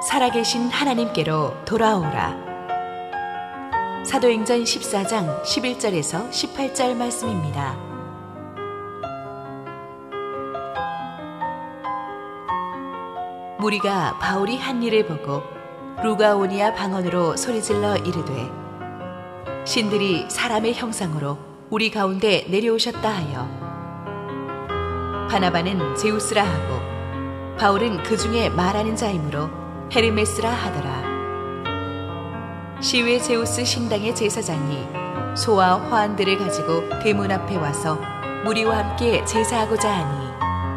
살아계신 하나님께로 돌아오라. 사도행전 14장 11절에서 18절 말씀입니다. 무리가 바울이 한 일을 보고 루가오니아 방언으로 소리질러 이르되, 신들이 사람의 형상으로 우리 가운데 내려오셨다 하여 바나바는 제우스라 하고 바울은 그 중에 말하는 자이므로 헤르메스라 하더라. 시외 제우스 신당의 제사장이 소와 화환들을 가지고 대문 앞에 와서 무리와 함께 제사하고자 하니,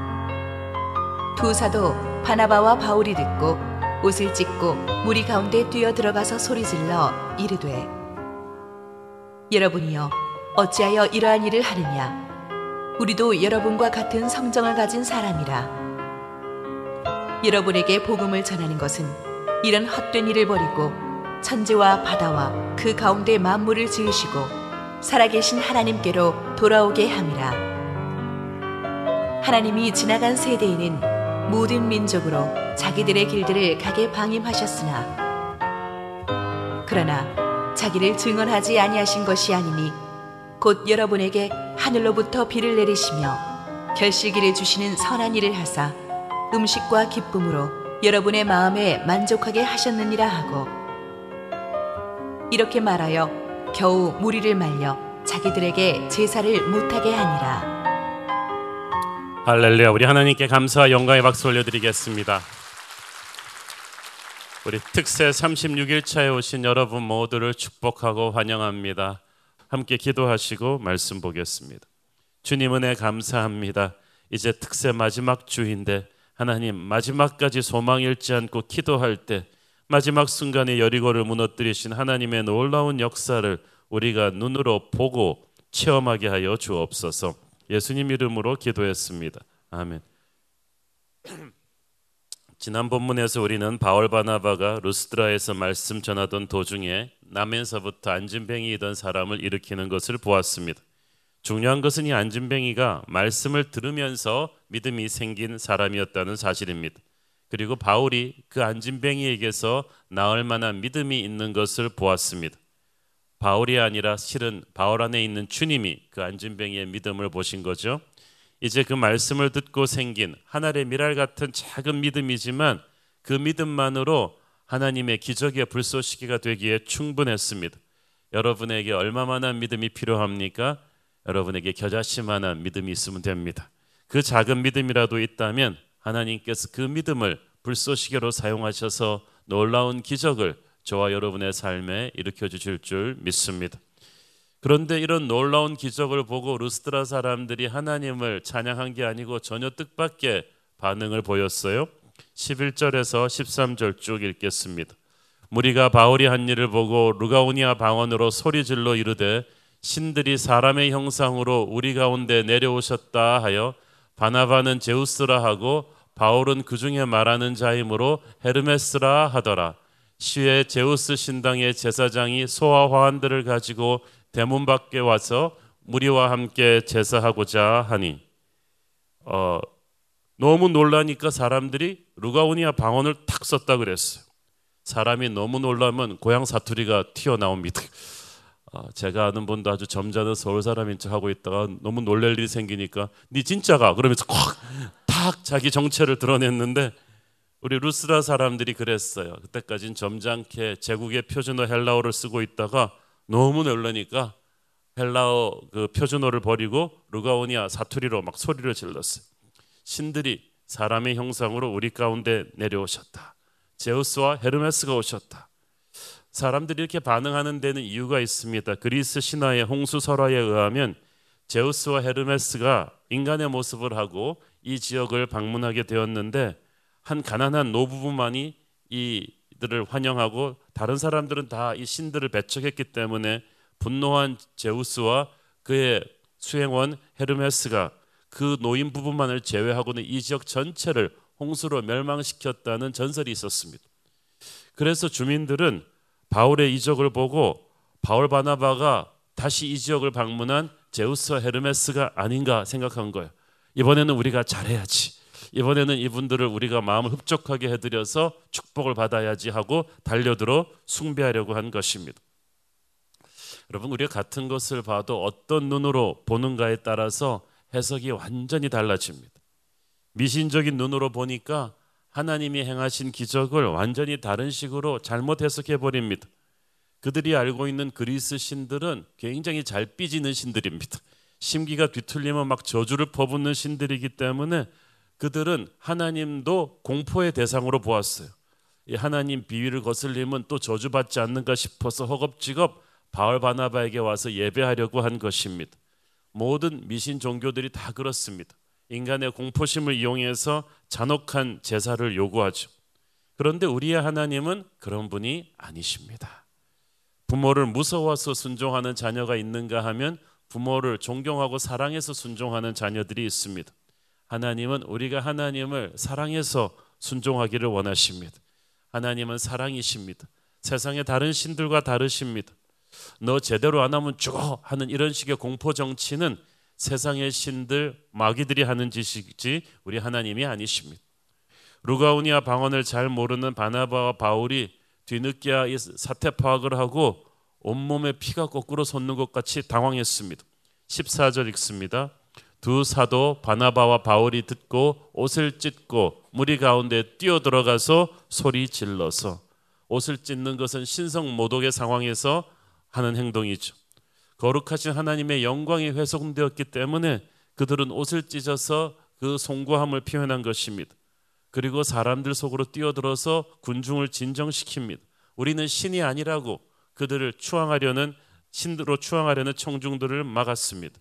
두 사도 바나바와 바울이 듣고 옷을 찢고 무리 가운데 뛰어 들어가서 소리질러 이르되, 여러분이여 어찌하여 이러한 일을 하느냐? 우리도 여러분과 같은 성정을 가진 사람이라. 여러분에게 복음을 전하는 것은 이런 헛된 일을 버리고 천지와 바다와 그 가운데 만물을 지으시고 살아계신 하나님께로 돌아오게 함이라. 하나님이 지나간 세대에는 모든 민족으로 자기들의 길들을 가게 방임하셨으나, 그러나 자기를 증언하지 아니하신 것이 아니니 곧 여러분에게 하늘로부터 비를 내리시며 결실기를 주시는 선한 일을 하사 음식과 기쁨으로 여러분의 마음에 만족하게 하셨느니라 하고, 이렇게 말하여 겨우 무리를 말려 자기들에게 제사를 못하게 하니라. 할렐루야. 우리 하나님께 감사와 영광의 박수 올려드리겠습니다. 우리 특세 36일차에 오신 여러분 모두를 축복하고 환영합니다. 함께 기도하시고 말씀 보겠습니다. 주님 은혜 감사합니다. 이제 특세 마지막 주인데 하나님, 마지막까지 소망 잃지 않고 기도할 때 마지막 순간에 여리고를 무너뜨리신 하나님의 놀라운 역사를 우리가 눈으로 보고 체험하게 하여 주옵소서. 예수님 이름으로 기도했습니다. 아멘. 지난 본문에서 우리는 바울 바나바가 루스드라에서 말씀 전하던 도중에 남에서부터 안진뱅이이던 사람을 일으키는 것을 보았습니다. 중요한 것은 이 안진뱅이가 말씀을 들으면서 믿음이 생긴 사람이었다는 사실입니다. 그리고 바울이 그 안진뱅이에게서 나을 만한 믿음이 있는 것을 보았습니다. 바울이 아니라 실은 바울 안에 있는 주님이 그 안진뱅이의 믿음을 보신 거죠. 이제 그 말씀을 듣고 생긴 하늘의 미랄 같은 작은 믿음이지만 그 믿음만으로 하나님의 기적의 불쏘시개가 되기에 충분했습니다. 여러분에게 얼마만한 믿음이 필요합니까? 여러분에게 겨자씨만한 믿음이 있으면 됩니다. 그 작은 믿음이라도 있다면 하나님께서 그 믿음을 불쏘시개로 사용하셔서 놀라운 기적을 저와 여러분의 삶에 일으켜 주실 줄 믿습니다. 그런데 이런 놀라운 기적을 보고 루스드라 사람들이 하나님을 찬양한 게 아니고 전혀 뜻밖의 반응을 보였어요. 11절에서 13절 쭉 읽겠습니다. 무리가 바울이 한 일을 보고 루가오니아 방언으로 소리질러 이르되, 신들이 사람의 형상으로 우리 가운데 내려오셨다 하여 바나바는 제우스라 하고 바울은 그 중에 말하는 자이므로 헤르메스라 하더라. 시외 제우스 신당의 제사장이 소와 화환들을 가지고 대문 밖에 와서 무리와 함께 제사하고자 하니, 너무 놀라니까 사람들이 루가오니아 방언을 탁 썼다 그랬어요. 사람이 너무 놀라면 고향 사투리가 튀어나옵니다. 제가 아는 분도 아주 점잖은 서울 사람인 척 하고 있다가 너무 놀랄 일이 생기니까 니 진짜가? 그러면서 탁 자기 정체를 드러냈는데, 우리 루스드라 사람들이 그랬어요. 그때까지는 점잖게 제국의 표준어 헬라어를 쓰고 있다가 너무 놀라니까 헬라어 그 표준어를 버리고 루가오니아 사투리로 막 소리를 질렀어요. 신들이 사람의 형상으로 우리 가운데 내려오셨다. 제우스와 헤르메스가 오셨다. 사람들이 이렇게 반응하는 데는 이유가 있습니다. 그리스 신화의 홍수설화에 의하면 제우스와 헤르메스가 인간의 모습을 하고 이 지역을 방문하게 되었는데, 한 가난한 노부부만이 이들을 환영하고 다른 사람들은 다 이 신들을 배척했기 때문에 분노한 제우스와 그의 수행원 헤르메스가 그 노인 부부만을 제외하고는 이 지역 전체를 홍수로 멸망시켰다는 전설이 있었습니다. 그래서 주민들은 바울의 이적을 보고 바울 바나바가 다시 이 지역을 방문한 제우스와 헤르메스가 아닌가 생각한 거예요. 이번에는 우리가 잘해야지. 이번에는 이분들을 우리가 마음을 흡족하게 해드려서 축복을 받아야지 하고 달려들어 숭배하려고 한 것입니다. 여러분, 우리가 같은 것을 봐도 어떤 눈으로 보는가에 따라서 해석이 완전히 달라집니다. 미신적인 눈으로 보니까 하나님이 행하신 기적을 완전히 다른 식으로 잘못 해석해 버립니다. 그들이 알고 있는 그리스 신들은 굉장히 잘 삐지는 신들입니다. 심기가 뒤틀리면 막 저주를 퍼붓는 신들이기 때문에 그들은 하나님도 공포의 대상으로 보았어요. 이 하나님 비위를 거슬리면 또 저주받지 않는가 싶어서 허겁지겁 바울 바나바에게 와서 예배하려고 한 것입니다. 모든 미신 종교들이 다 그렇습니다. 인간의 공포심을 이용해서 잔혹한 제사를 요구하죠. 그런데 우리의 하나님은 그런 분이 아니십니다. 부모를 무서워서 순종하는 자녀가 있는가 하면 부모를 존경하고 사랑해서 순종하는 자녀들이 있습니다. 하나님은 우리가 하나님을 사랑해서 순종하기를 원하십니다. 하나님은 사랑이십니다. 세상의 다른 신들과 다르십니다. 너 제대로 안 하면 죽어 하는 이런 식의 공포 정치는 세상의 신들 마귀들이 하는 짓이지 우리 하나님이 아니십니다. 루가오니아 방언을 잘 모르는 바나바와 바울이 뒤늦게야 이 사태 파악을 하고 온몸에 피가 거꾸로 솟는 것 같이 당황했습니다. 14절 읽습니다. 두 사도 바나바와 바울이 듣고 옷을 찢고 무리 가운데 뛰어들어가서 소리 질러서, 옷을 찢는 것은 신성 모독의 상황에서 하는 행동이죠. 거룩하신 하나님의 영광이 훼손되었기 때문에 그들은 옷을 찢어서 그 송구함을 표현한 것입니다. 그리고 사람들 속으로 뛰어들어서 군중을 진정시킵니다. 우리는 신이 아니라고 그들을 추앙하려는, 신으로 추앙하려는 청중들을 막았습니다.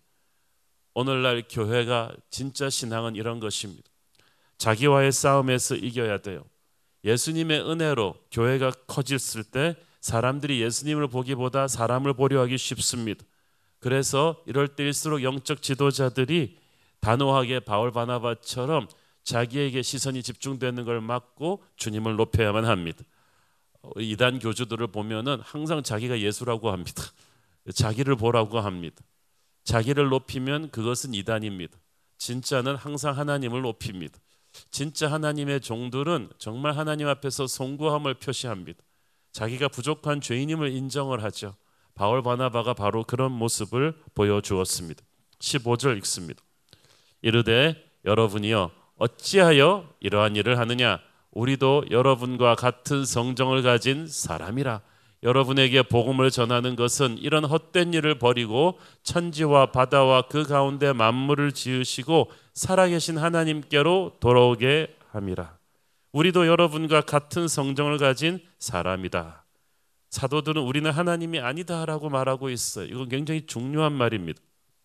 오늘날 교회가 진짜 신앙은 이런 것입니다. 자기와의 싸움에서 이겨야 돼요. 예수님의 은혜로 교회가 커졌을 때 사람들이 예수님을 보기보다 사람을 보려 하기 쉽습니다. 그래서 이럴 때일수록 영적 지도자들이 단호하게 바울 바나바처럼 자기에게 시선이 집중되는 걸 막고 주님을 높여야만 합니다. 이단 교주들을 보면은 항상 자기가 예수라고 합니다. 자기를 보라고 합니다. 자기를 높이면 그것은 이단입니다. 진짜는 항상 하나님을 높입니다. 진짜 하나님의 종들은 정말 하나님 앞에서 송구함을 표시합니다. 자기가 부족한 죄인임을 인정을 하죠. 바울 바나바가 바로 그런 모습을 보여주었습니다. 15절 읽습니다. 이르되 여러분이여 어찌하여 이러한 일을 하느냐? 우리도 여러분과 같은 성정을 가진 사람이라. 여러분에게 복음을 전하는 것은 이런 헛된 일을 버리고 천지와 바다와 그 가운데 만물을 지으시고 살아계신 하나님께로 돌아오게 함이라. 우리도 여러분과 같은 성정을 가진 사람이다. 사도들은 우리는 하나님이 아니다라고 말하고 있어요. 이건 굉장히 중요한 말입니다.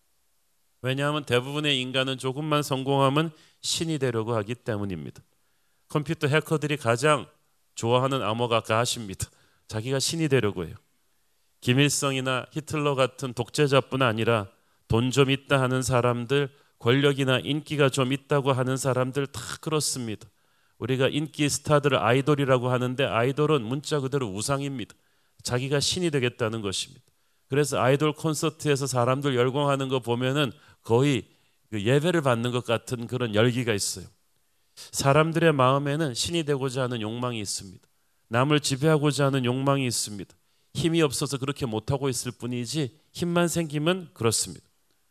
왜냐하면 대부분의 인간은 조금만 성공하면 신이 되려고 하기 때문입니다. 컴퓨터 해커들이 가장 좋아하는 암호가 가십니다. 자기가 신이 되려고 해요. 김일성이나 히틀러 같은 독재자뿐 아니라 돈 좀 있다 하는 사람들, 권력이나 인기가 좀 있다고 하는 사람들 다 그렇습니다. 우리가 인기 스타들을 아이돌이라고 하는데 아이돌은 문자 그대로 우상입니다. 자기가 신이 되겠다는 것입니다. 그래서 아이돌 콘서트에서 사람들 열광하는 거 보면은 거의 예배를 받는 것 같은 그런 열기가 있어요. 사람들의 마음에는 신이 되고자 하는 욕망이 있습니다. 남을 지배하고자 하는 욕망이 있습니다. 힘이 없어서 그렇게 못하고 있을 뿐이지 힘만 생기면 그렇습니다.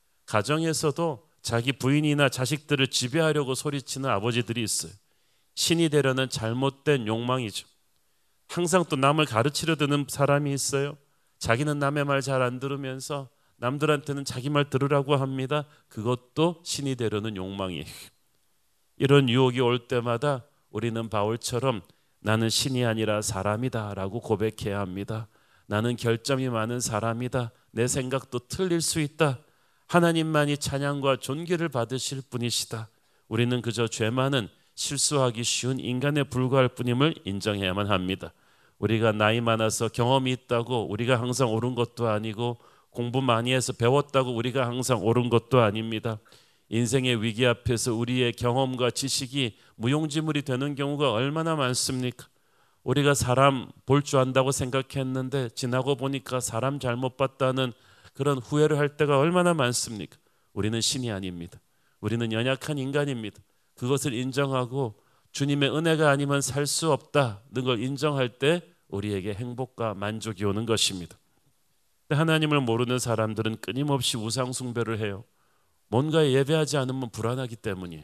가정에서도 자기 부인이나 자식들을 지배하려고 소리치는 아버지들이 있어요. 신이 되려는 잘못된 욕망이죠. 항상 또 남을 가르치려 드는 사람이 있어요. 자기는 남의 말 잘 안 들으면서 남들한테는 자기 말 들으라고 합니다. 그것도 신이 되려는 욕망이에요. 이런 유혹이 올 때마다 우리는 바울처럼 나는 신이 아니라 사람이다 라고 고백해야 합니다. 나는 결점이 많은 사람이다. 내 생각도 틀릴 수 있다. 하나님만이 찬양과 존귀를 받으실 분이시다. 우리는 그저 죄 많은 실수하기 쉬운 인간에 불과할 뿐임을 인정해야만 합니다. 우리가 나이 많아서 경험이 있다고 우리가 항상 옳은 것도 아니고 공부 많이 해서 배웠다고 우리가 항상 옳은 것도 아닙니다. 인생의 위기 앞에서 우리의 경험과 지식이 무용지물이 되는 경우가 얼마나 많습니까? 우리가 사람 볼 줄 안다고 생각했는데 지나고 보니까 사람 잘못 봤다는 그런 후회를 할 때가 얼마나 많습니까? 우리는 신이 아닙니다. 우리는 연약한 인간입니다. 그것을 인정하고 주님의 은혜가 아니면 살 수 없다는 걸 인정할 때 우리에게 행복과 만족이 오는 것입니다. 하나님을 모르는 사람들은 끊임없이 우상 숭배를 해요. 뭔가에 예배하지 않으면 불안하기 때문이에요.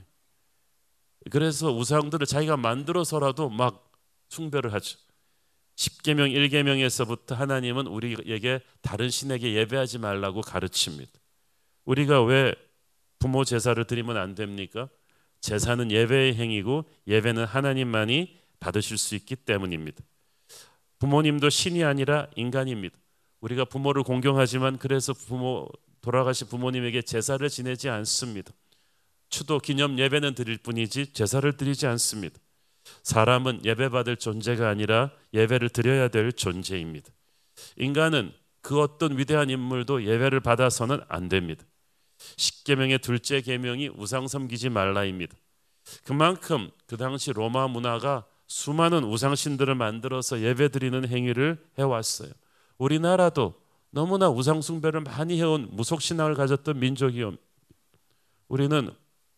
그래서 우상들을 자기가 만들어서라도 막 숭배를 하죠. 10계명 1계명에서부터 하나님은 우리에게 다른 신에게 예배하지 말라고 가르칩니다. 우리가 왜 부모 제사를 드리면 안 됩니까? 제사는 예배의 행위고 예배는 하나님만이 받으실 수 있기 때문입니다. 부모님도 신이 아니라 인간입니다. 우리가 부모를 공경하지만 그래서 돌아가신 부모님에게 제사를 지내지 않습니다. 추도 기념 예배는 드릴 뿐이지 제사를 드리지 않습니다. 사람은 예배받을 존재가 아니라 예배를 드려야 될 존재입니다. 인간은 그 어떤 위대한 인물도 예배를 받아서는 안 됩니다. 10계명의 둘째 계명이 우상 섬기지 말라입니다. 그만큼 그 당시 로마 문화가 수많은 우상신들을 만들어서 예배드리는 행위를 해왔어요. 우리나라도 너무나 우상 숭배를 많이 해온 무속신앙을 가졌던 민족이요. 우리는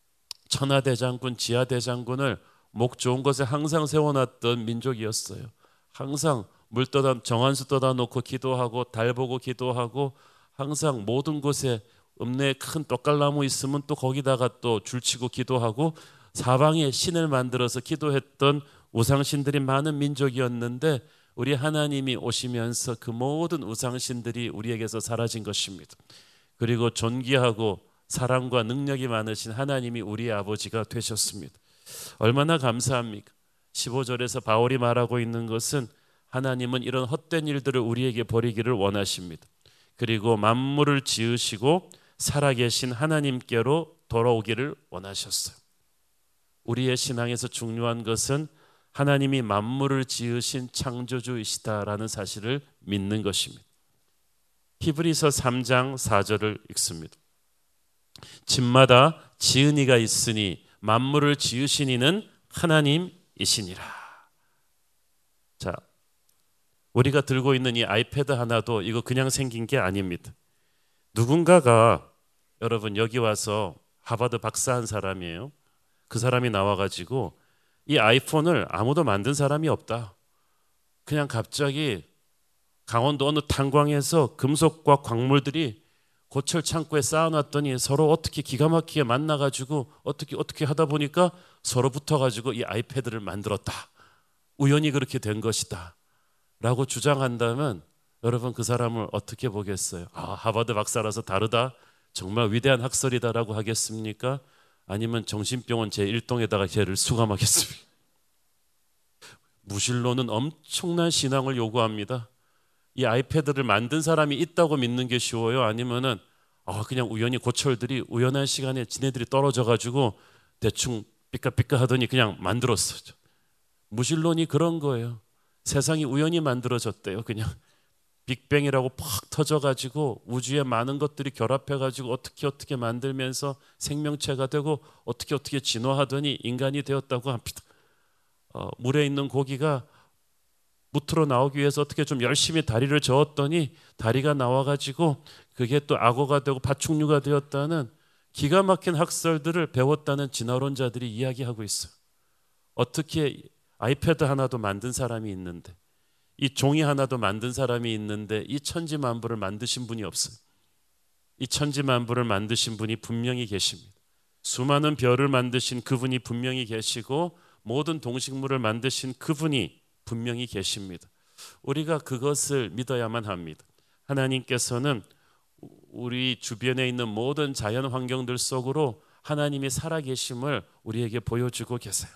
천하대장군, 지하대장군을 목 좋은 곳에 항상 세워놨던 민족이었어요. 항상 정한수 떠다 놓고 기도하고 달 보고 기도하고 항상 모든 곳에 읍내에 큰 떡갈나무 있으면 또 거기다가 또 줄치고 기도하고 사방에 신을 만들어서 기도했던 우상신들이 많은 민족이었는데 우리 하나님이 오시면서 그 모든 우상신들이 우리에게서 사라진 것입니다. 그리고 존귀하고 사랑과 능력이 많으신 하나님이 우리의 아버지가 되셨습니다. 얼마나 감사합니까? 15절에서 바울이 말하고 있는 것은 하나님은 이런 헛된 일들을 우리에게 버리기를 원하십니다. 그리고 만물을 지으시고 살아계신 하나님께로 돌아오기를 원하셨어요. 우리의 신앙에서 중요한 것은 하나님이 만물을 지으신 창조주이시다라는 사실을 믿는 것입니다. 히브리서 3장 4절을 읽습니다. 집마다 지은 이가 있으니 만물을 지으신 이는 하나님이시니라. 자, 우리가 들고 있는 이 아이패드 하나도 이거 그냥 생긴 게 아닙니다. 누군가가 여러분 여기 와서 하버드 박사한 사람이에요. 그 사람이 나와가지고 이 아이폰을 아무도 만든 사람이 없다. 그냥 갑자기 강원도 어느 탄광에서 금속과 광물들이 고철 창고에 쌓아놨더니 서로 어떻게 기가 막히게 만나가지고 어떻게 하다 보니까 서로 붙어가지고 이 아이패드를 만들었다. 우연히 그렇게 된 것이다. 라고 주장한다면 여러분 그 사람을 어떻게 보겠어요? 하버드 박사라서 다르다. 정말 위대한 학설이다라고 하겠습니까? 아니면 정신병원 제1동에다가 걔를 수감하겠습니까? 무신론은 엄청난 신앙을 요구합니다. 이 아이패드를 만든 사람이 있다고 믿는 게 쉬워요? 아니면은 그냥 우연히 고철들이 우연한 시간에 지네들이 떨어져가지고 대충 삐까삐까 하더니 그냥 만들었어요. 무신론이 그런 거예요. 세상이 우연히 만들어졌대요. 그냥 빅뱅이라고 팍 터져가지고 우주에 많은 것들이 결합해가지고 어떻게 만들면서 생명체가 되고 어떻게 진화하더니 인간이 되었다고 합니다. 물에 있는 고기가 무트로 나오기 위해서 어떻게 좀 열심히 다리를 저었더니 다리가 나와가지고 그게 또 악어가 되고 파충류가 되었다는 기가 막힌 학설들을 배웠다는 진화론자들이 이야기하고 있어요. 어떻게 아이패드 하나도 만든 사람이 있는데 이 종이 하나도 만든 사람이 있는데 이 천지만물을 만드신 분이 없어요. 이 천지만물을 만드신 분이 분명히 계십니다. 수많은 별을 만드신 그분이 분명히 계시고 모든 동식물을 만드신 그분이 분명히 계십니다. 우리가 그것을 믿어야만 합니다. 하나님께서는 우리 주변에 있는 모든 자연 환경들 속으로 하나님이 살아계심을 우리에게 보여주고 계세요.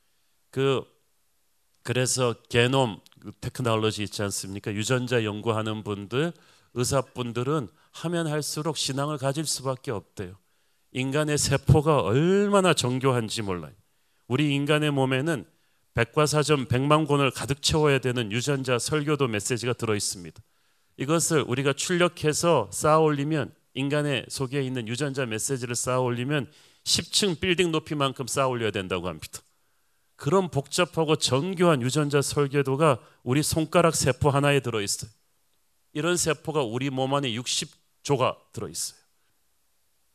그래서 게놈 테크놀로지 있지 않습니까? 유전자 연구하는 분들, 의사분들은 하면 할수록 신앙을 가질 수밖에 없대요. 인간의 세포가 얼마나 정교한지 몰라요. 우리 인간의 몸에는 백과사전 100만 권을 가득 채워야 되는 유전자 설교도 메시지가 들어있습니다. 이것을 우리가 출력해서 쌓아 올리면 인간의 속에 있는 유전자 메시지를 쌓아 올리면 10층 빌딩 높이만큼 쌓아 올려야 된다고 합니다. 그런 복잡하고 정교한 유전자 설계도가 우리 손가락 세포 하나에 들어있어요. 이런 세포가 우리 몸 안에 60조가 들어있어요.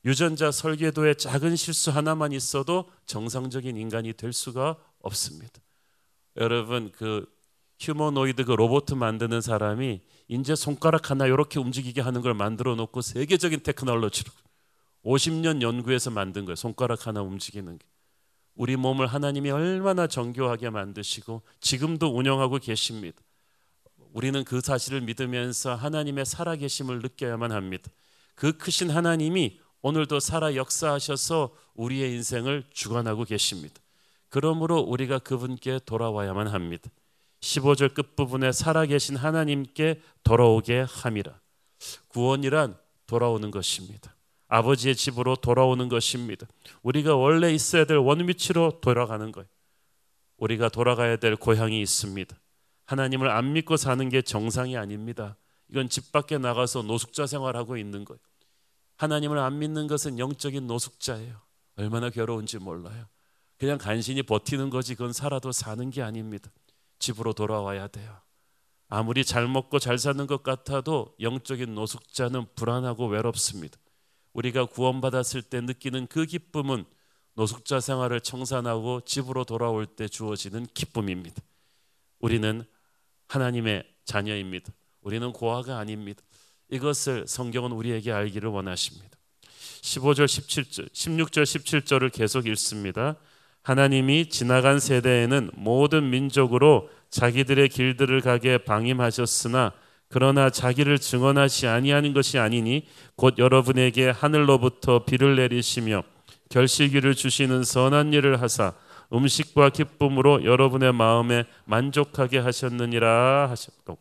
유전자 설계도에 작은 실수 하나만 있어도 정상적인 인간이 될 수가 없습니다. 여러분, 그 휴머노이드 그 로봇 만드는 사람이 이제 손가락 하나 이렇게 움직이게 하는 걸 만들어 놓고 세계적인 테크놀로지로 50년 연구해서 만든 거예요. 손가락 하나 움직이는 게. 우리 몸을 하나님이 얼마나 정교하게 만드시고 지금도 운영하고 계십니다. 우리는 그 사실을 믿으면서 하나님의 살아계심을 느껴야만 합니다. 그 크신 하나님이 오늘도 살아 역사하셔서 우리의 인생을 주관하고 계십니다. 그러므로 우리가 그분께 돌아와야만 합니다. 15절 끝부분에 살아계신 하나님께 돌아오게 함이라. 구원이란 돌아오는 것입니다. 아버지의 집으로 돌아오는 것입니다. 우리가 원래 있어야 될 원위치로 돌아가는 거예요. 우리가 돌아가야 될 고향이 있습니다. 하나님을 안 믿고 사는 게 정상이 아닙니다. 이건 집 밖에 나가서 노숙자 생활하고 있는 거예요. 하나님을 안 믿는 것은 영적인 노숙자예요. 얼마나 괴로운지 몰라요. 그냥 간신히 버티는 거지 그건 살아도 사는 게 아닙니다. 집으로 돌아와야 돼요. 아무리 잘 먹고 잘 사는 것 같아도 영적인 노숙자는 불안하고 외롭습니다. 우리가 구원받았을 때 느끼는 그 기쁨은 노숙자 생활을 청산하고 집으로 돌아올 때 주어지는 기쁨입니다. 우리는 하나님의 자녀입니다. 우리는 고아가 아닙니다. 이것을 성경은 우리에게 알기를 원하십니다. 15절, 17절, 16절, 17절을 계속 읽습니다. 하나님이 지나간 세대에는 모든 민족으로 자기들의 길들을 가게 방임하셨으나 그러나 자기를 증언하지 아니하는 것이 아니니 곧 여러분에게 하늘로부터 비를 내리시며 결실기를 주시는 선한 일을 하사 음식과 기쁨으로 여러분의 마음에 만족하게 하셨느니라 하셨고,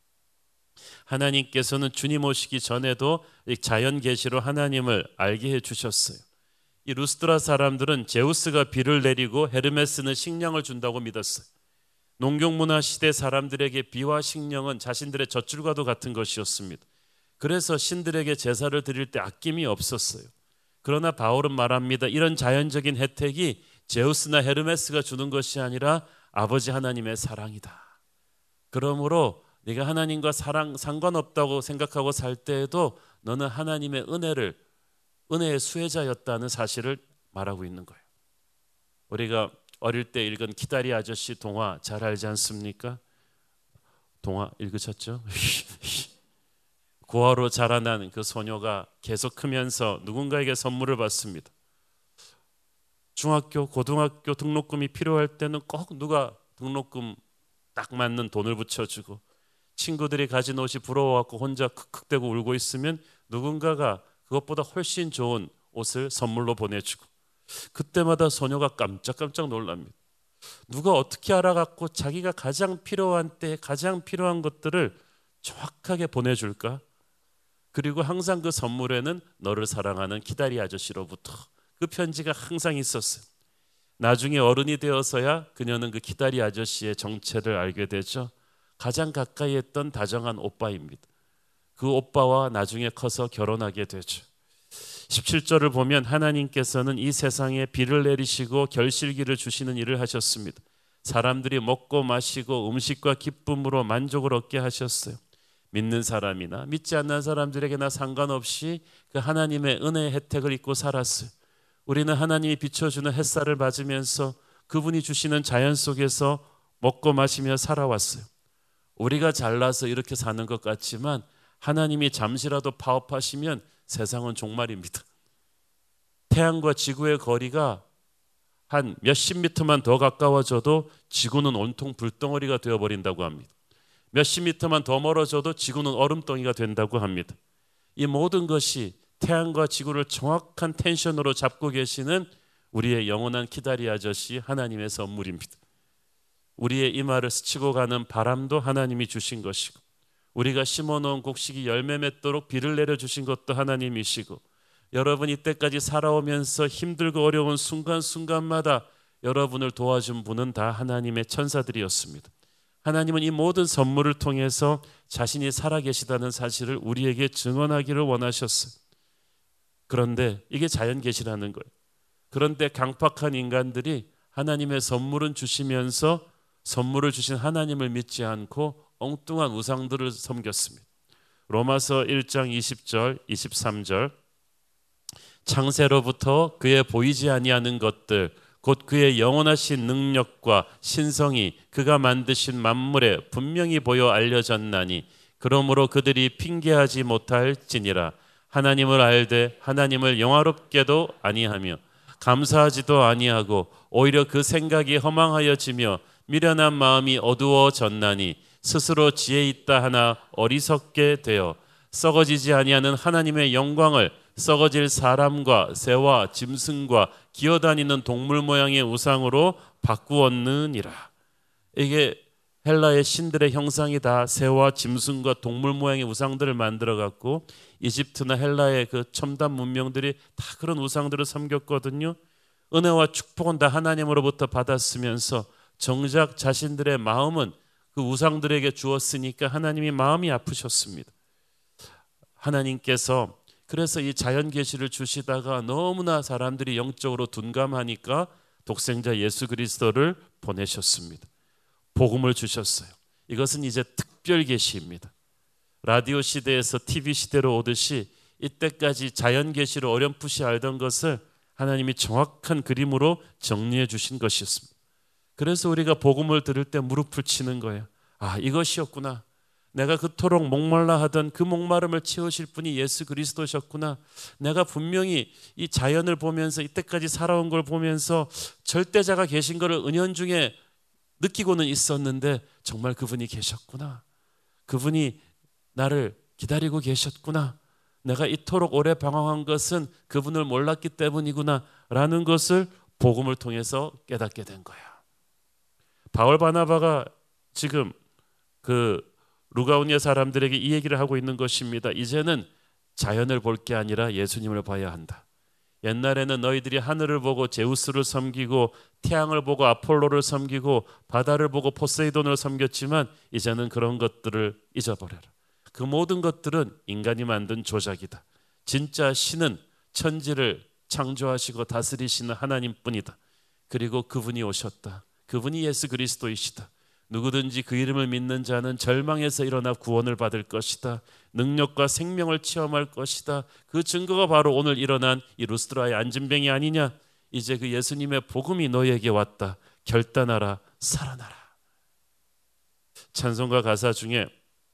하나님께서는 주님 오시기 전에도 자연 계시로 하나님을 알게 해주셨어요. 이 루스드라 사람들은 제우스가 비를 내리고 헤르메스는 식량을 준다고 믿었어요. 농경문화 시대 사람들에게 비와 식량은 자신들의 젖줄과도 같은 것이었습니다. 그래서 신들에게 제사를 드릴 때 아낌이 없었어요. 그러나 바울은 말합니다. 이런 자연적인 혜택이 제우스나 헤르메스가 주는 것이 아니라 아버지 하나님의 사랑이다. 그러므로 네가 하나님과 상관없다고 생각하고 살 때에도 너는 하나님의 은혜의 수혜자였다는 사실을 말하고 있는 거예요. 우리가 어릴 때 읽은 기다리 아저씨 동화 잘 알지 않습니까? 동화 읽으셨죠? 고아로 자라난 그 소녀가 계속 크면서 누군가에게 선물을 받습니다. 중학교, 고등학교 등록금이 필요할 때는 꼭 누가 등록금 딱 맞는 돈을 붙여주고, 친구들이 가진 옷이 부러워갖고 혼자 크크대고 울고 있으면 누군가가 그것보다 훨씬 좋은 옷을 선물로 보내주고, 그때마다 소녀가 깜짝깜짝 놀랍니다. 누가 어떻게 알아갖고 자기가 가장 필요한 때에 가장 필요한 것들을 정확하게 보내줄까? 그리고 항상 그 선물에는 너를 사랑하는 기다리 아저씨로부터 그 편지가 항상 있었어요. 나중에 어른이 되어서야 그녀는 그 기다리 아저씨의 정체를 알게 되죠. 가장 가까이 했던 다정한 오빠입니다. 그 오빠와 나중에 커서 결혼하게 되죠. 17절을 보면 하나님께서는 이 세상에 비를 내리시고 결실기를 주시는 일을 하셨습니다. 사람들이 먹고 마시고 음식과 기쁨으로 만족을 얻게 하셨어요. 믿는 사람이나 믿지 않는 사람들에게나 상관없이 그 하나님의 은혜의 혜택을 입고 살았어요. 우리는 하나님이 비춰주는 햇살을 맞으면서 그분이 주시는 자연 속에서 먹고 마시며 살아왔어요. 우리가 잘나서 이렇게 사는 것 같지만 하나님이 잠시라도 파업하시면 세상은 종말입니다. 태양과 지구의 거리가 한 몇십 미터만 더 가까워져도 지구는 온통 불덩어리가 되어버린다고 합니다. 몇십 미터만 더 멀어져도 지구는 얼음덩이가 된다고 합니다. 이 모든 것이 태양과 지구를 정확한 텐션으로 잡고 계시는 우리의 영원한 기다리 아저씨 하나님의 선물입니다. 우리의 이마를 스치고 가는 바람도 하나님이 주신 것이고, 우리가 심어놓은 곡식이 열매 맺도록 비를 내려주신 것도 하나님이시고, 여러분 이때까지 살아오면서 힘들고 어려운 순간순간마다 여러분을 도와준 분은 다 하나님의 천사들이었습니다. 하나님은 이 모든 선물을 통해서 자신이 살아계시다는 사실을 우리에게 증언하기를 원하셨어요. 그런데 이게 자연계시라는 거예요. 그런데 강팍한 인간들이 하나님의 선물은 주시면서 선물을 주신 하나님을 믿지 않고 엉뚱한 우상들을 섬겼습니다. 로마서 1장 20절 23절 창세로부터 그의 보이지 아니하는 것들 곧 그의 영원하신 능력과 신성이 그가 만드신 만물에 분명히 보여 알려졌나니 그러므로 그들이 핑계하지 못할지니라. 하나님을 알되 하나님을 영화롭게도 아니하며 감사하지도 아니하고 오히려 그 생각이 허망하여지며 미련한 마음이 어두워졌나니 스스로 지혜 있다 하나 어리석게 되어 썩어지지 아니하는 하나님의 영광을 썩어질 사람과 새와 짐승과 기어다니는 동물 모양의 우상으로 바꾸었느니라. 이게 헬라의 신들의 형상이 다 새와 짐승과 동물 모양의 우상들을 만들어 갖고 이집트나 헬라의 그 첨단 문명들이 다 그런 우상들을 섬겼거든요. 은혜와 축복은 다 하나님으로부터 받았으면서 정작 자신들의 마음은 그 우상들에게 주었으니까 하나님이 마음이 아프셨습니다. 하나님께서 그래서 이 자연 계시를 주시다가 너무나 사람들이 영적으로 둔감하니까 독생자 예수 그리스도를 보내셨습니다. 복음을 주셨어요. 이것은 이제 특별 계시입니다. 라디오 시대에서 TV 시대로 오듯이 이때까지 자연 계시로 어렴풋이 알던 것을 하나님이 정확한 그림으로 정리해 주신 것이었습니다. 그래서 우리가 복음을 들을 때 무릎을 치는 거예요. 아, 이것이었구나. 내가 그토록 목말라 하던 그 목마름을 채우실 분이 예수 그리스도셨구나. 내가 분명히 이 자연을 보면서 이때까지 살아온 걸 보면서 절대자가 계신 것을 은연중에 느끼고는 있었는데 정말 그분이 계셨구나. 그분이 나를 기다리고 계셨구나. 내가 이토록 오래 방황한 것은 그분을 몰랐기 때문이구나 라는 것을 복음을 통해서 깨닫게 된 거야. 바울 바나바가 지금 그 루가오니아 사람들에게 이 얘기를 하고 있는 것입니다. 이제는 자연을 볼 게 아니라 예수님을 봐야 한다. 옛날에는 너희들이 하늘을 보고 제우스를 섬기고 태양을 보고 아폴로를 섬기고 바다를 보고 포세이돈을 섬겼지만 이제는 그런 것들을 잊어버려라. 그 모든 것들은 인간이 만든 조작이다. 진짜 신은 천지를 창조하시고 다스리시는 하나님뿐이다. 그리고 그분이 오셨다. 그분이 예수 그리스도이시다. 누구든지 그 이름을 믿는 자는 절망에서 일어나 구원을 받을 것이다. 능력과 생명을 체험할 것이다. 그 증거가 바로 오늘 일어난 이 루스드라의 안진뱅이 아니냐. 이제 그 예수님의 복음이 너에게 왔다. 결단하라, 살아나라. 찬송가 가사 중에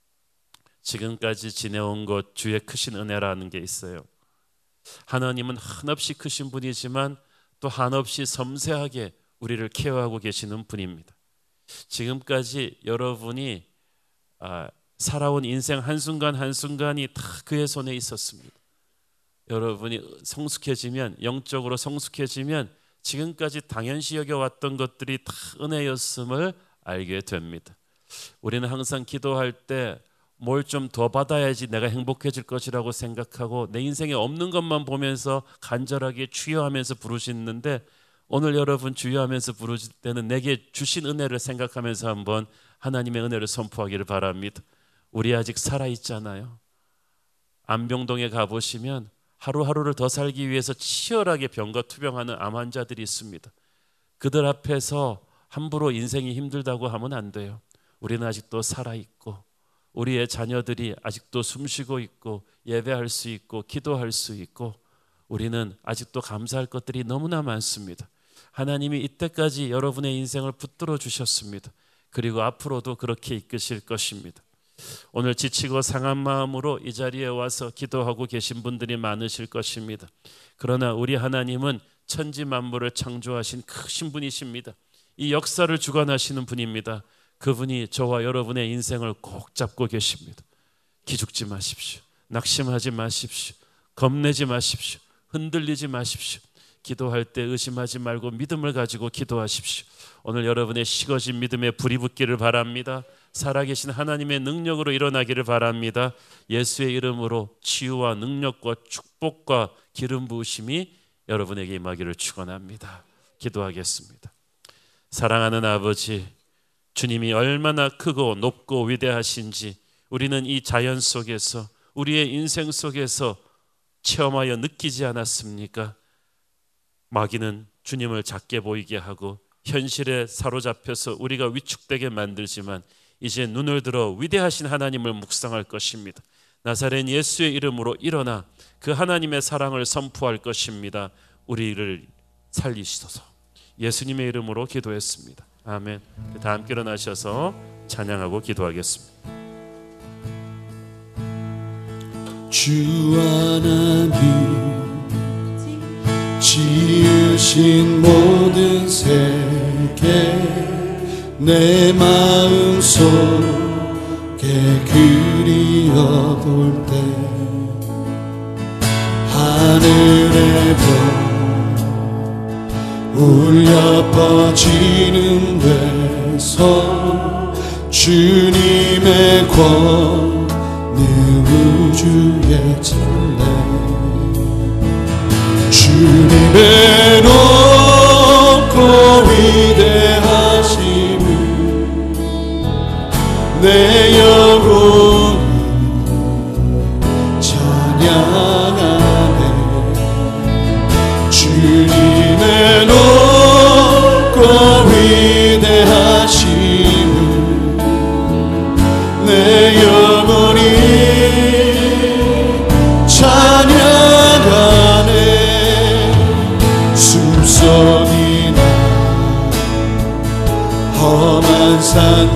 지금까지 지내온 것 주의 크신 은혜라는 게 있어요. 하나님은 한없이 크신 분이지만 또 한없이 섬세하게 우리를 케어하고 계시는 분입니다. 지금까지 여러분이 살아온 인생 한순간 한순간이 다 그의 손에 있었습니다. 여러분이 성숙해지면, 영적으로 성숙해지면 지금까지 당연시 여겨왔던 것들이 다 은혜였음을 알게 됩니다. 우리는 항상 기도할 때 뭘 좀 더 받아야지 내가 행복해질 것이라고 생각하고 내 인생에 없는 것만 보면서 간절하게 주여하면서 부르시는데 오늘 여러분 주여하면서 부르실 때는 내게 주신 은혜를 생각하면서 한번 하나님의 은혜를 선포하기를 바랍니다. 우리 아직 살아있잖아요. 안병동에 가보시면 하루하루를 더 살기 위해서 치열하게 병과 투병하는 암 환자들이 있습니다. 그들 앞에서 함부로 인생이 힘들다고 하면 안 돼요. 우리는 아직도 살아있고 우리의 자녀들이 아직도 숨쉬고 있고 예배할 수 있고 기도할 수 있고 우리는 아직도 감사할 것들이 너무나 많습니다. 하나님이 이때까지 여러분의 인생을 붙들어 주셨습니다. 그리고 앞으로도 그렇게 이끄실 것입니다. 오늘 지치고 상한 마음으로 이 자리에 와서 기도하고 계신 분들이 많으실 것입니다. 그러나 우리 하나님은 천지 만물을 창조하신 크신 분이십니다. 이 역사를 주관하시는 분입니다. 그분이 저와 여러분의 인생을 꼭 잡고 계십니다. 기죽지 마십시오. 낙심하지 마십시오. 겁내지 마십시오. 흔들리지 마십시오. 기도할 때 의심하지 말고 믿음을 가지고 기도하십시오. 오늘 여러분의 식어진 믿음에 불이 붙기를 바랍니다. 살아계신 하나님의 능력으로 일어나기를 바랍니다. 예수의 이름으로 치유와 능력과 축복과 기름 부으심이 여러분에게 임하기를 축원합니다. 기도하겠습니다. 사랑하는 아버지, 주님이 얼마나 크고 높고 위대하신지 우리는 이 자연 속에서 우리의 인생 속에서 체험하여 느끼지 않았습니까? 마귀는 주님을 작게 보이게 하고 현실에 사로잡혀서 우리가 위축되게 만들지만 이제 눈을 들어 위대하신 하나님을 묵상할 것입니다. 나사렛 예수의 이름으로 일어나 그 하나님의 사랑을 선포할 것입니다. 우리를 살리시소서. 예수님의 이름으로 기도했습니다. 아멘. 다 함께 일어나셔서 찬양하고 기도하겠습니다. 주 하나님 지으신 모든 세계 내 마음속에 그리어볼 때 하늘의 별 울려 퍼지는 데서 주님의 권능 우주에 찬네 주님의 높고 위대하심을 내 영혼 찬양하네 주님의 높고 위대하심을 내 영혼이 찬양하네 숨소리나 험한 산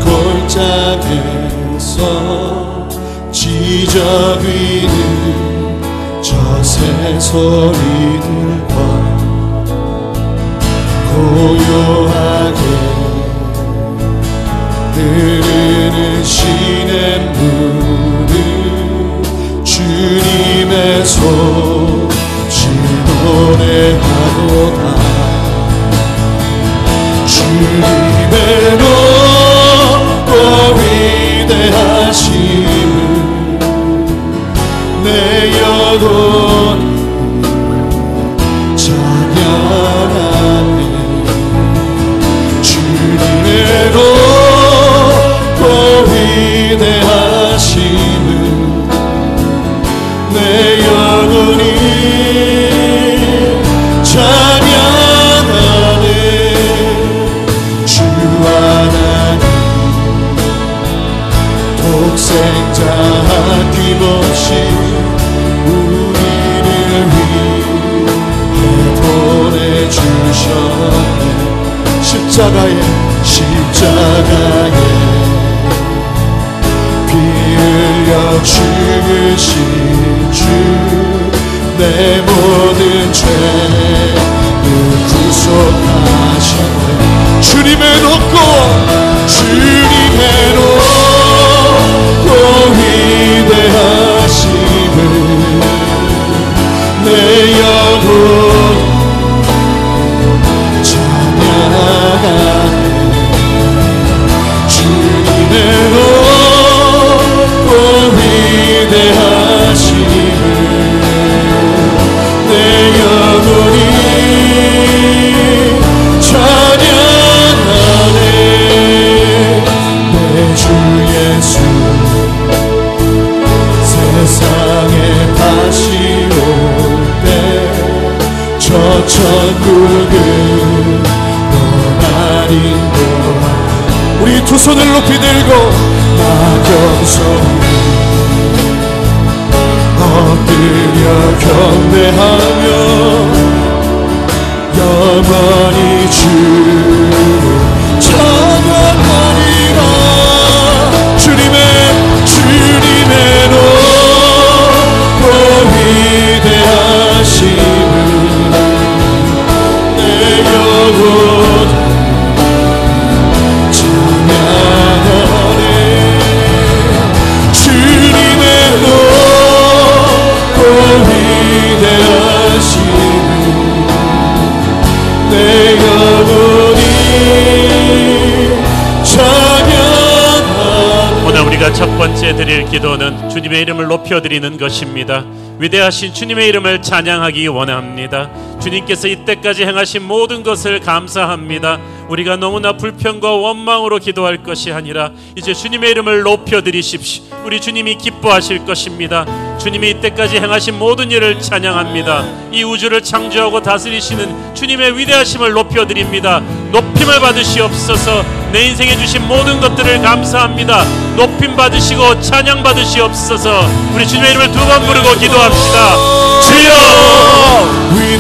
골짜기에서 지저귀는 저 새소리들과 고요하게 흐르는 시냇물을 주님의 소식 노래하도다 주님의 높고 위대하심을 내 영혼 찬양하네 주님의 높고 위대하심을 내 영혼이 찬양하네 주 하나님 독생자 아낌없이 우리를 위해 보내주셨네 십자가에 피 흘려 죽으신 주 내 모든 죄를 구속하셨네 주님의 높고 위대하심을 내 영혼 찬양하네 주님의 높고 위대하심을 내 영혼이 찬양하네 내 주 예수 세상에 다시 올 때 저 천국을 너만 인도하 우리 두 손을 높이 들고 나 겸손히 엎드려 경배하며 영원히 주를 찬양하리라 주님의 높고 위대하심을 내 영혼 찬양하네 주님의 높고 위대하심을 내 영혼이 찬양하네 오늘 우리가 첫 번째 드릴 기도는 주님의 이름을 높여드리는 것입니다. 위대하신 주님의 이름을 찬양하기 원합니다. 주님께서 이때까지 행하신 모든 것을 감사합니다. 우리가 너무나 불평과 원망으로 기도할 것이 아니라 이제 주님의 이름을 높여드리십시오. 우리 주님이 기뻐하실 것입니다. 주님이 이때까지 행하신 모든 일을 찬양합니다. 이 우주를 창조하고 다스리시는 주님의 위대하심을 높여드립니다. 높임을 받으시옵소서. 내 인생에 주신 모든 것들을 감사합니다. 높임 받으시고 찬양 받으시옵소서. 우리 주님의 이름을 두 번 부르고 기도합시다. 주여,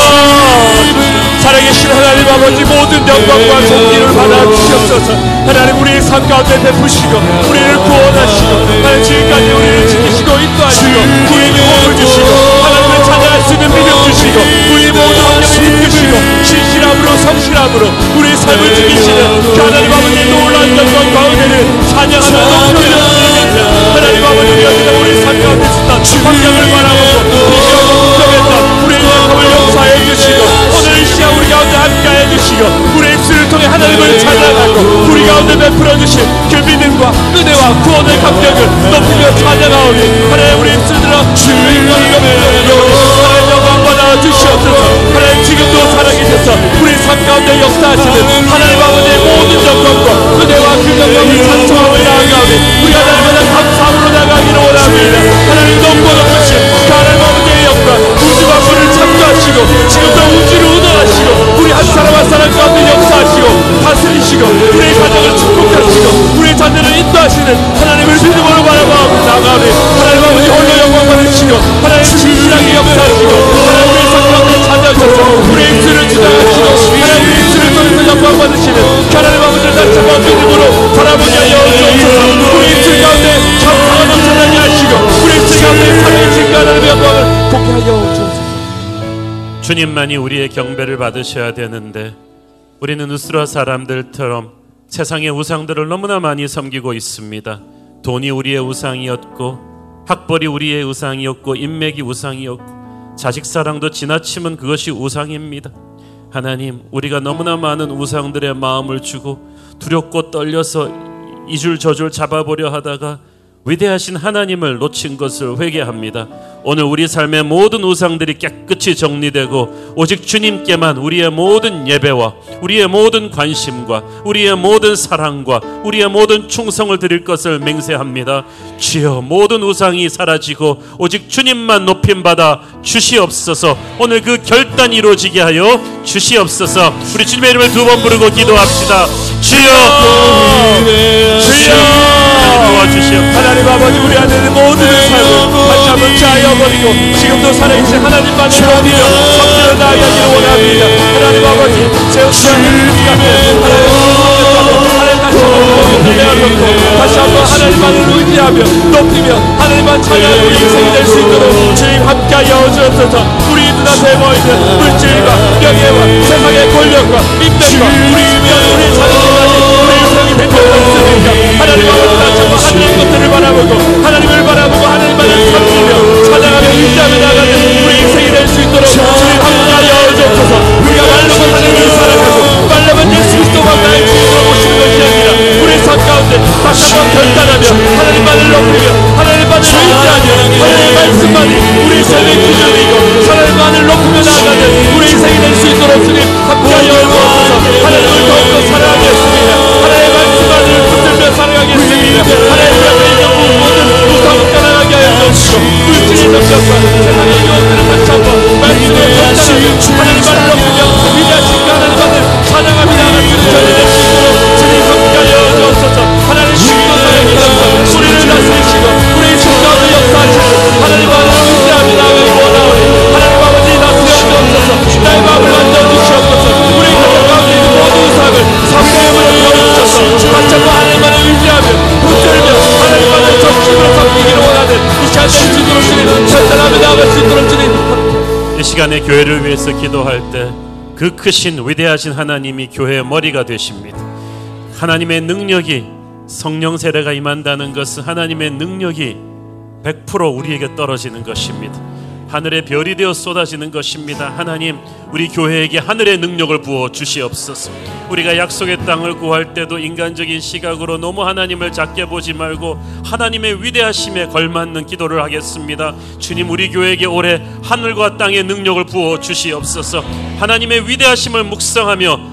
주여. 살아계신 하나님 아버지, 모든 영광과 존귀를 받아 주시옵소서. 하나님, 우리의 삶 가운데 베푸시고 우리를 구원하시고 하나님, 지금까지 우리를 지키시고 인도하시고 우리에게 복을 주시고 하나님을 찬양할 수 있는 믿음 주시고 우리의 모든 환경을 이끄시고 신실함으로 성실함으로 우리의 삶을 지키시는 그 하나님 아버지의 놀라운 영광 가운데를 찬양하며 높여드리면서 하나님 아버지, 우리가 우리의 삶 가운데 있었던 환경을 바라보고 비교하고 걱정했던 우리의 약함을 용서해 주시고 오늘 이 시간 우리 가운데 함께해 주시고 우리의 입술을 통해 하나님을 찬양하고 우리 가운데 베풀어 주신 그 믿음과 은혜와 구원의 감격을 높이며 찬양하오니 하나님, 우리 입술 들어 주님의 하나님 영광 받아 주시옵소서. 하나님, 지금도 살아계셔서 우리 삶 가운데 역사하시는 하나님 아버지의 모든 영광과 은혜와 그 영광을 찬송하며 나아가오니 우리가 날마다 감사함으로 나가기를 원합니다. 하나님, 높고 높으신 그 하나님 아버지의 영광, 우주와 물을 창조하시고 지금도 우주를 운행하시고 우리 한 사람 한 사람 가운데 역사하시고 다스리시고 우리의 가정을 축복하시고 우리의 자녀를 인도하시는 하나님을 믿음으로 바라보고 나아가오니 하나님 아버지, 홀로 영광 받으시고 하나님 진실하게 역사하시고 하나님, 우리의 삶 가운데 찾아오셔서 우리의 입술을 주장하시고 하나님, 우리의 입술을 통해서 영광 받으시는 하나님 아버지를 다시 한번 믿음으로 바라보게 하여 주옵소서. 우리 입술 가운데 감사가 넘쳐나게 하시고 우리 입술 가운데 살아계신 하나님의 영광을 보게 하여 주옵소서. 주님만이 우리의 경배를 받으셔야 되는데 우리는 누스라 사람들처럼 세상의 우상들을 너무나 많이 섬기고 있습니다. 돈이 우리의 우상이었고, 학벌이 우리의 우상이었고, 인맥이 우상이었고, 자식사랑도 지나치면 그것이 우상입니다. 하나님, 우리가 너무나 많은 우상들의 마음을 주고 두렵고 떨려서 이줄 저줄 잡아보려 하다가 위대하신 하나님을 놓친 것을 회개합니다. 오늘 우리 삶의 모든 우상들이 깨끗이 정리되고 오직 주님께만 우리의 모든 예배와 우리의 모든 관심과 우리의 모든 사랑과 우리의 모든 충성을 드릴 것을 맹세합니다. 주여, 모든 우상이 사라지고 오직 주님만 높임받아 주시옵소서. 오늘 그 결단이 이루어지게 하여 주시옵소서. 우리 주님의 이름을 두 번 부르고 기도합시다. 주여, 주여, 도와주시옵소서. 하나님 아버지, 우리 안에 모든 삶을 다시 한번 짜여버리고 지금도 살아계신 하나님만을 믿으며 섬기러 나아가기를 원합니다. 하나님 아버지, 제우스와 헬리스 같은 하나님 다시 한번 내어놓고 다시 한번 하나님만을 의지하며 높이며 하나님만 찬양하는 우리 인생이 될 수 있도록 주님 함께하여 주옵소서. 우리 눈앞에 보이는 물질과 명예와 세상의 권력과 인맥과 우리 주변 우리 자녀들까지 우리 인생이 백성이 있으니까 하나님 아버지, 다시 한번 하나님 것들을 바라보고 하나님을 바라보고 하나님만을 섬기며 찬양하며 인자하며 나가는 우리 인생이 될 수 있도록 주님 함께하여 주옵소서. 우리가 말로만 하나님을 사랑하고 말로만 예수 그리스도가 나의 주인으로 모시는 것이 아니라 우리 삶 가운데 다시 한번 결단하며 하나님만을 높이며 하나님만을 의지하며 하나님의 말씀만이 우리 삶의 기준이고 하나님만을 높이며 나아가는 우리 인생이 될 수 있도록 주님 함께하여 주옵소서. 하나님을 더욱더 사랑하겠습니다. 하나님의 말씀만을 붙들며 살아가겠습니다. 하나님의 모든 우상을 떠나가게 하여 주옵소서. 물질의 능력과 세상의 유혹들을 다시 한번 말씀에 결단하며 하나님만을 높이며 위대하신 하나님만을 찬양하며 나아가는 저희 될 수 있도록 주님 함께하여 주옵소서. 하나님, 주님도 살아계셔서 우리를 다스리시고 우리의 신가운데 역사하시는 하나님만을 의지하며 나아가기 원하오니 하나님 아버지, 다스려 주옵소서. 나의 마음을 만져주시옵소서. 우리 가정 가운데 있는 모든 우상을 성령으로 버려주셔서 다시 한번 하나님만을 의지하며 붙들며 하나님만을 정식으로 섬기기를 원하는 이 시간 될 수 있도록 주님 결단하며 나아갈 수 있도록 주님. 이 시간에 교회를 위해서 기도할 때 그 크신 위대하신 하나님이 교회의 머리가 되십니다. 하나님의 능력이, 성령 세례가 임한다는 것은 하나님의 능력이 100% 우리에게 떨어지는 것입니다. 하늘의 별이 되어 쏟아지는 것입니다. 하나님, 우리 교회에게 하늘의 능력을 부어 주시옵소서. 우리가 약속의 땅을 구할 때도 인간적인 시각으로 너무 하나님을 작게 보지 말고 하나님의 위대하심에 걸맞는 기도를 하겠습니다. 주님, 우리 교회에게 올해 하늘과 땅의 능력을 부어 주시옵소서. 하나님의 위대하심을 묵상하며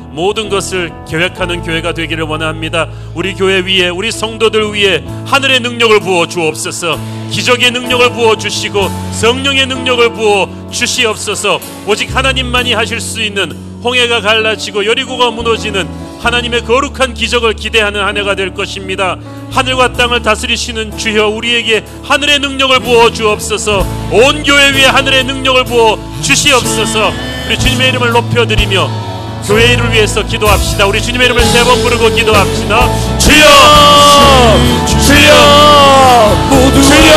모든 것을 계획하는 교회가 되기를 원합니다. 우리 교회 위에, 우리 성도들 위에 하늘의 능력을 부어 주옵소서. 기적의 능력을 부어 주시고 성령의 능력을 부어 주시옵소서. 오직 하나님만이 하실 수 있는 홍해가 갈라지고 여리고가 무너지는 하나님의 거룩한 기적을 기대하는 한 해가 될 것입니다. 하늘과 땅을 다스리시는 주여, 우리에게 하늘의 능력을 부어 주옵소서. 온 교회 위에 하늘의 능력을 부어 주시옵소서. 우리 주님의 이름을 높여드리며 교회를 위해서 기도합시다. 우리 주님의 이름을 세 번 부르고 기도합시다. 주여, 주여, 주여.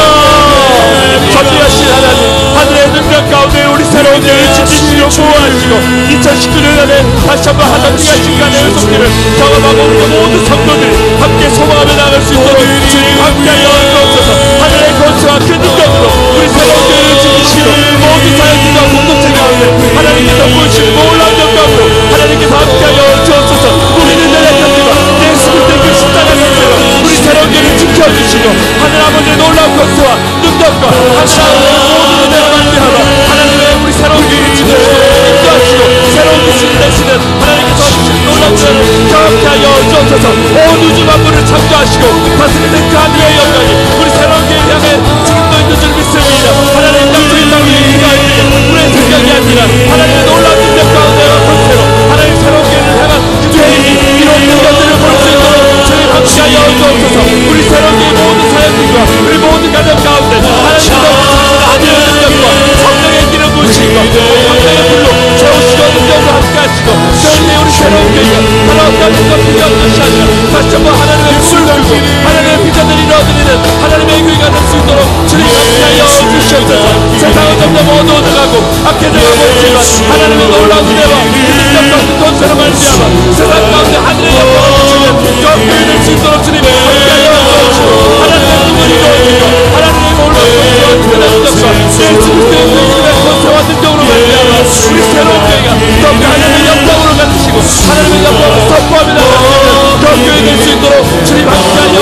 전지하신 하나님, 하늘의 능력 가운데 우리 새로운 교회를 지키시고 보호하시고 2019년에 다시 한번 하나님과 신간의 은총들을 경험하고 우리 모든 성도들 함께 소망하며 나갈 수 있도록 주님 함께하여 주옵소서. 하늘의 권세와 큰 능력으로 우리 새로운 교회를 지키시고 모든 사역들과 공동체 가운데 하나님께서 보시는 놀라운 영광으로 하나님께서 함께하여 주옵소서. 우리는 내려갑니다. 예수 그리스도의 그 십자가 능력으로 우리 새로운 교회를 지켜주시고 하늘 아버지의 놀라운 권세와 능력과 하늘 아버지의 모든 은혜를 만미하며 하나님의 우리 새로운 교회를 지켜주시고 인도하시고 새로운 교회를 내시는 하나님께서 주신 놀라운 은혜를 경험하여 주옵소서. 온 우주 만물을 창조하시고 다스리는 그 하늘의 영광이 우리 새로운 교회를 향해 지금도 있는 줄 믿습니다. 하나님 약속의 땅 위에 기도할 때 우리의 생각이 아니라 하나님의 놀라운 능력 가운데와 권세로 하나님 새로운 교회를 향한 그 죄인이 이런 능력들을 볼 수 있도록 주님 함께하여 주옵소서. 우리 새로운 교회 모든 사역들과 우리 모든 가정 가운데 하나님께서 하늘의 능력과 성령의 기름 부으시고 성령의 불로 채우시고 능력으로 함께하시고 저희의 우리 새로운 교회가 하나님 가정과 비교한 것이 아니라 다시 한번 하나님의 꿈을 걸고 하나님의 비전을 이루어드리는 하나님의 교회가 될 수 있도록 주님 함께하여 주시옵소서. 세상은 점점 어두워져가고 악해져가고 있지만 하나님의 놀라운 은혜와 능력과 그 권세로 말미암아 세상 가운데 하늘의 영광을 주시는 교회가 될 수 있도록 주님 함께하여 주옵시고 하나님의 꿈을 이루어지고 하나님의 놀라운 권세와 능력과 예수 그리스도의 이름의 권세와 능력으로 말미암아 우리 새로운 교회가 더 하나님의 영광으로 가르치고 하나님의 영광을 선포하며 나가는 그 교회 될 수 있도록 주님 함께하여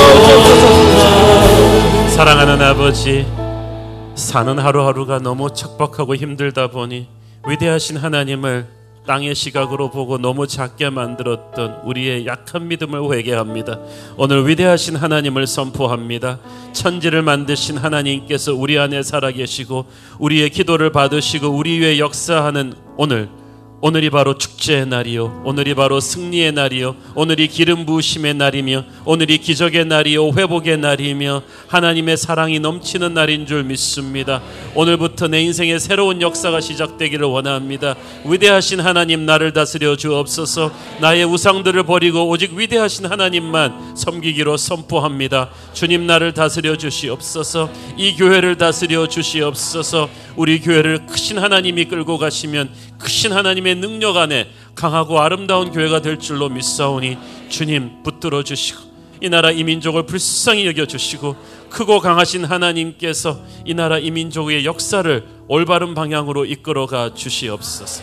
주옵소서. 사랑하는 아버지, 사는 하루하루가 너무 척박하고 힘들다 보니 위대하신 하나님을 땅의 시각으로 보고 너무 작게 만들었던 우리의 약한 믿음을 회개합니다. 오늘 위대하신 하나님을 선포합니다. 천지를 만드신 하나님께서 우리 안에 살아계시고 우리의 기도를 받으시고 우리 위에 역사하는 오늘이 바로 축제의 날이요, 오늘이 바로 승리의 날이요, 오늘이 기름 부으심의 날이며 오늘이 기적의 날이요 회복의 날이며 하나님의 사랑이 넘치는 날인 줄 믿습니다. 오늘부터 내 인생의 새로운 역사가 시작되기를 원합니다. 위대하신 하나님, 나를 다스려 주옵소서. 나의 우상들을 버리고 오직 위대하신 하나님만 섬기기로 선포합니다. 주님, 나를 다스려 주시옵소서. 이 교회를 다스려 주시옵소서. 우리 교회를 크신 하나님이 끌고 가시면 크신 하나님의 능력 안에 강하고 아름다운 교회가 될 줄로 믿사오니 주님 붙들어 주시고 이 나라 이 민족을 불쌍히 여겨주시고 크고 강하신 하나님께서 이 나라 이 민족의 역사를 올바른 방향으로 이끌어가 주시옵소서.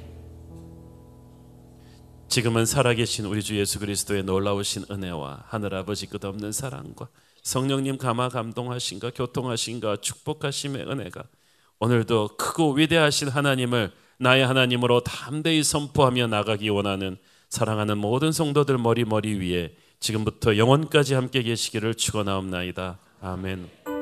지금은 살아계신 우리 주 예수 그리스도의 놀라우신 은혜와 하늘아버지 끝없는 사랑과 성령님 감화 감동하신가 교통하신가 축복하심의 은혜가 오늘도 크고 위대하신 하나님을 나의 하나님으로 담대히 선포하며 나가기 원하는 사랑하는 모든 성도들 머리 위에 지금부터 영원까지 함께 계시기를 축원하옵나이다. 아멘.